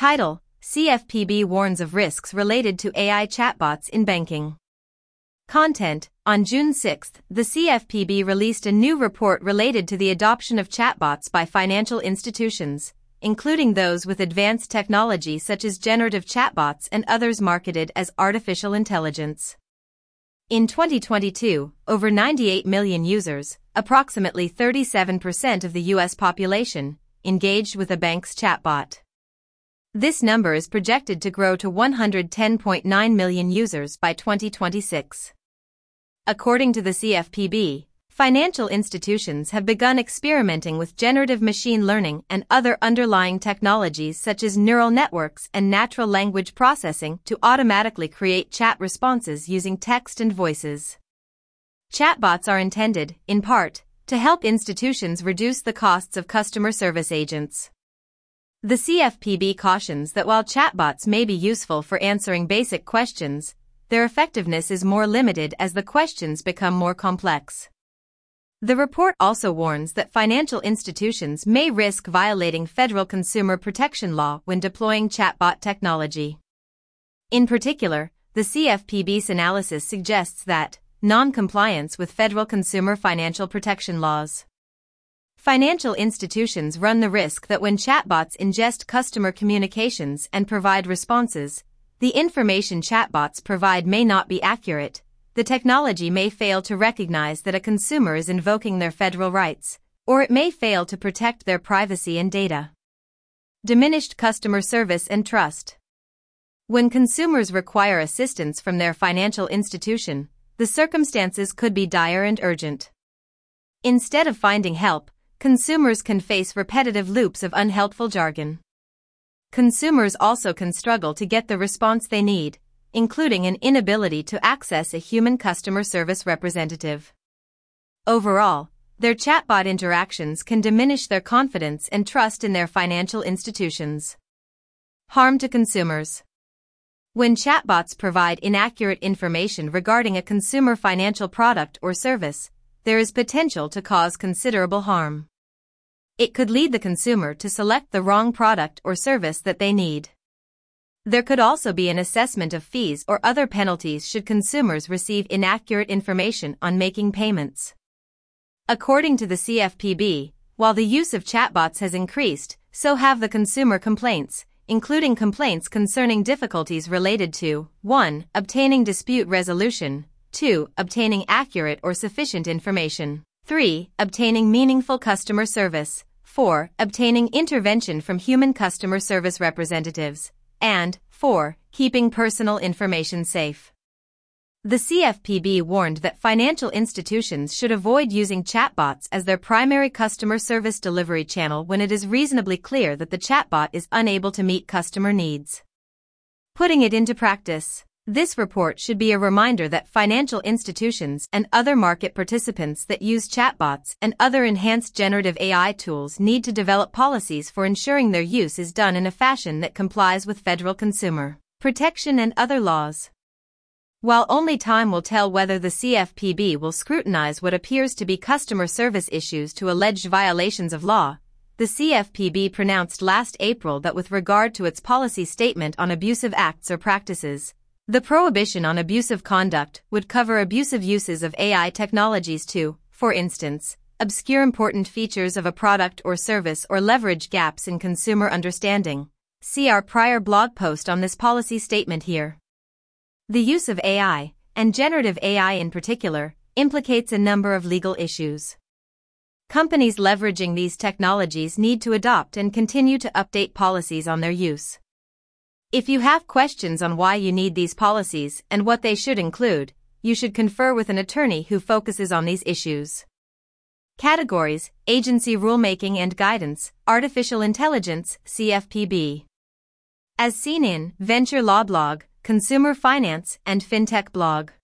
Title: CFPB warns of risks related to AI chatbots in banking. Content: On June 6, the CFPB released a new report related to the adoption of chatbots by financial institutions, including those with advanced technology such as generative chatbots and others marketed as artificial intelligence. In 2022, over 98 million users, approximately 37% of the U.S. population, engaged with a bank's chatbot. This number is projected to grow to 110.9 million users by 2026. According to the CFPB, financial institutions have begun experimenting with generative machine learning and other underlying technologies such as neural networks and natural language processing to automatically create chat responses using text and voices. Chatbots are intended, in part, to help institutions reduce the costs of customer service agents. The CFPB cautions that while chatbots may be useful for answering basic questions, their effectiveness is more limited as the questions become more complex. The report also warns that financial institutions may risk violating federal consumer protection law when deploying chatbot technology. In particular, the CFPB's analysis suggests that non-compliance with federal consumer financial protection laws. Financial institutions run the risk that when chatbots ingest customer communications and provide responses, the information chatbots provide may not be accurate. The technology may fail to recognize that a consumer is invoking their federal rights, or it may fail to protect their privacy and data. Diminished customer service and trust. When consumers require assistance from their financial institution, the circumstances could be dire and urgent. Instead of finding help, consumers can face repetitive loops of unhelpful jargon. Consumers also can struggle to get the response they need, including an inability to access a human customer service representative. Overall, their chatbot interactions can diminish their confidence and trust in their financial institutions. Harm to consumers. When chatbots provide inaccurate information regarding a consumer financial product or service, there is potential to cause considerable harm. It could lead the consumer to select the wrong product or service that they need. There could also be an assessment of fees or other penalties should consumers receive inaccurate information on making payments. According to the CFPB, while the use of chatbots has increased, so have the consumer complaints, including complaints concerning difficulties related to 1. Obtaining dispute resolution, 2. Obtaining accurate or sufficient information, 3. Obtaining meaningful customer service, 4. Obtaining intervention from human customer service representatives, and 4. Keeping personal information safe. The CFPB warned that financial institutions should avoid using chatbots as their primary customer service delivery channel when it is reasonably clear that the chatbot is unable to meet customer needs. Putting it into practice. This report should be a reminder that financial institutions and other market participants that use chatbots and other enhanced generative AI tools need to develop policies for ensuring their use is done in a fashion that complies with federal consumer protection and other laws. While only time will tell whether the CFPB will scrutinize what appears to be customer service issues to alleged violations of law, the CFPB pronounced last April that with regard to its policy statement on abusive acts or practices, the prohibition on abusive conduct would cover abusive uses of AI technologies to, for instance, obscure important features of a product or service or leverage gaps in consumer understanding. See our prior blog post on this policy statement here. The use of AI, and generative AI in particular, implicates a number of legal issues. Companies leveraging these technologies need to adopt and continue to update policies on their use. If you have questions on why you need these policies and what they should include, you should confer with an attorney who focuses on these issues. Categories: Agency Rulemaking and Guidance, Artificial Intelligence, CFPB. As seen in Venture Law Blog, Consumer Finance, and FinTech Blog.